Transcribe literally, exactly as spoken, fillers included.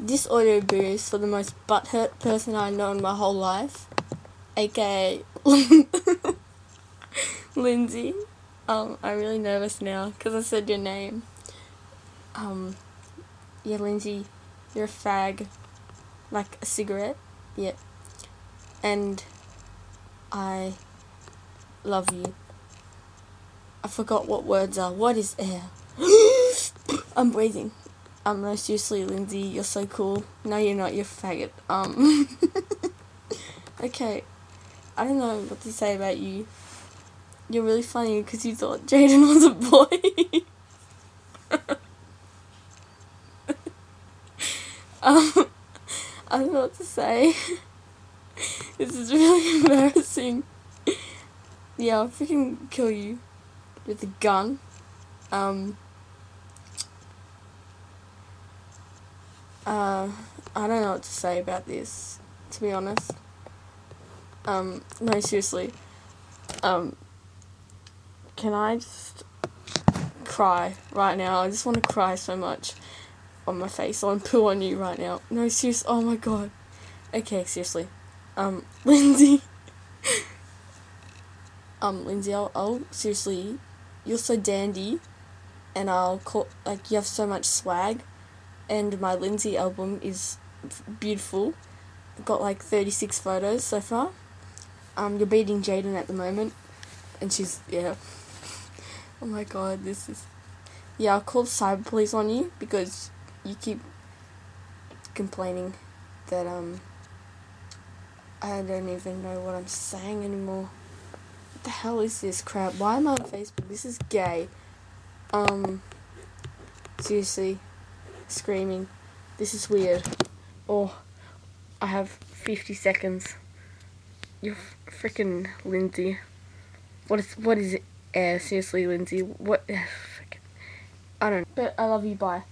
This audio boo is for the most butthurt person I know in my whole life, aka Lindsay. Um, I'm really nervous now because I said your name. Um, yeah, Lindsay, you're a fag, like a cigarette. Yeah, and I love you. I forgot what words are. What is air? I'm breathing. Um, no, seriously, Lindsay, you're so cool. No, you're not. You're a faggot. Um, okay. I don't know what to say about you. You're really funny because you thought Jaden was a boy. um, I don't know what to say. This is really embarrassing. Yeah, I'll freaking kill you with a gun. Um, uh, I don't know what to say about this, to be honest. Um, no, seriously. Um, can I just cry right now? I just want to cry so much on my face. I want to poo on you right now. No, seriously. Oh my god. Okay, seriously. Um, Lindsay. um, Lindsay, I'll, I'll, seriously, you're so dandy, and I'll call, like, you have so much swag, and my Lindsay album is beautiful. I've got like thirty-six photos so far. Um, you're beating Jaden at the moment, and she's, yeah. Oh my god, this is, yeah, I'll call cyber police on you, because you keep complaining that, um, I don't even know what I'm saying anymore. What the hell is this crap? Why am I on Facebook? This is gay. Um, seriously, screaming. This is weird. Oh, I have fifty seconds. You're freaking Lindsay. What is, what is it? Eh, seriously, Lindsay. What? I don't know. But I love you, bye.